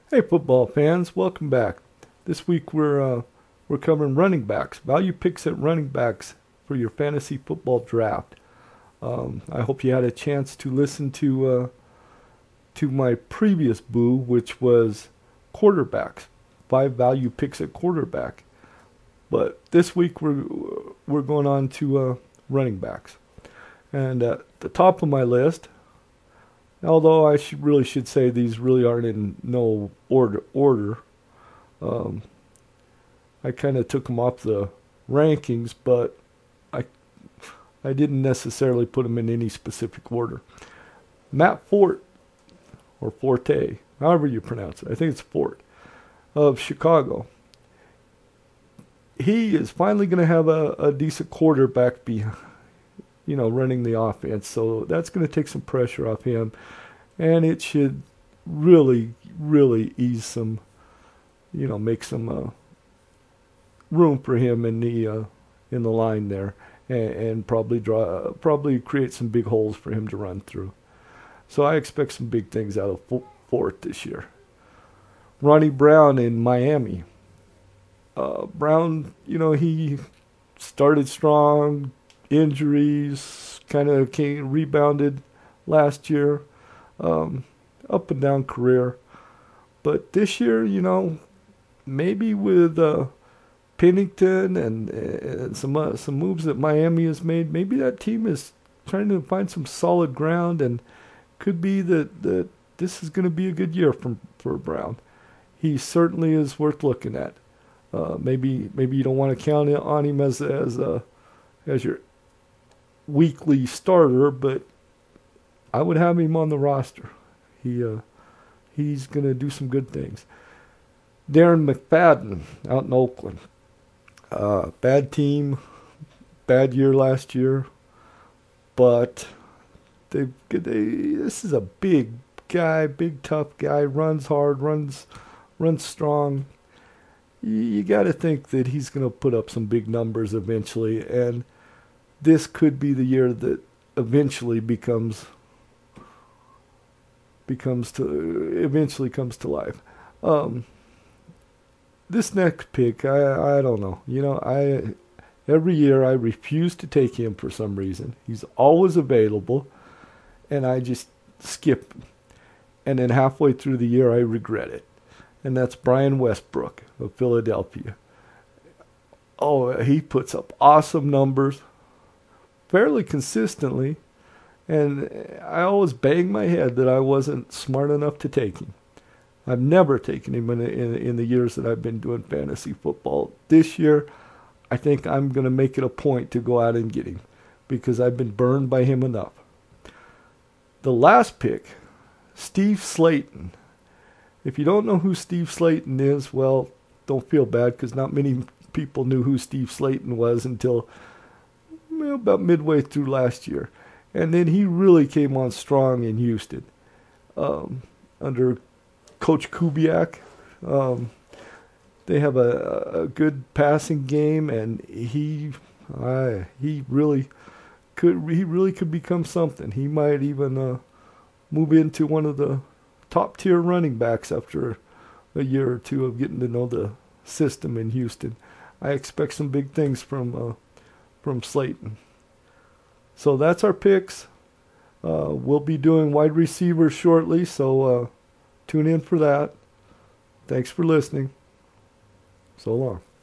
Hey, football fans, welcome back. This week we're covering running backs, value picks at running backs for your fantasy football draft. I hope you had a chance to listen to my previous boo, which was quarterbacks, 5 value picks at quarterback. But this week we're going on to running backs, and at the top of my list, although I should say these really aren't in no order. Um, I kind of took them off the rankings, but I I didn't necessarily put them in any specific order. Matt Fort, or Forte, however you pronounce it, I think it's Fort, of Chicago. He is finally going to have a decent quarterback running the offense. So that's going to take some pressure off him, and it should really ease some, make some room for him in the line there, and probably create some big holes for him to run through. So I expect some big things out of Fort this year. Ronnie Brown in Miami. Brown, he started strong, injuries, kind of came rebounded last year, um, up and down career. But this year, maybe with Pennington and some moves that Miami has made, maybe that team is trying to find some solid ground, and could be that this is going to be a good year for Brown. He certainly is worth looking at. Maybe you don't want to count on him as your weekly starter, but I would have him on the roster. He's going to do some good things. Darren McFadden out in Oakland. Bad team, bad year last year, but this is a big guy, big tough guy, runs hard, runs strong. You got to think that he's going to put up some big numbers eventually, and this could be the year that eventually eventually comes to life. Um, this next pick, I don't know. Every year I refuse to take him for some reason. He's always available, and I just skip him. And then halfway through the year I regret it. And that's Brian Westbrook of Philadelphia. Oh, he puts up awesome numbers fairly consistently, and I always bang my head that I wasn't smart enough to take him. I've never taken him in the years that I've been doing fantasy football. This year, I think I'm going to make it a point to go out and get him because I've been burned by him enough. The last pick, Steve Slayton. If you don't know who Steve Slayton is, well, don't feel bad because not many people knew who Steve Slayton was until about midway through last year. And then he really came on strong in Houston under Coach Kubiak. Um, they have a good passing game, and he really could become something. He might even move into one of the top tier running backs after a year or two of getting to know the system in Houston. I expect some big things from Slayton. So that's our picks. We'll be doing wide receivers shortly, so tune in for that. Thanks for listening. So long.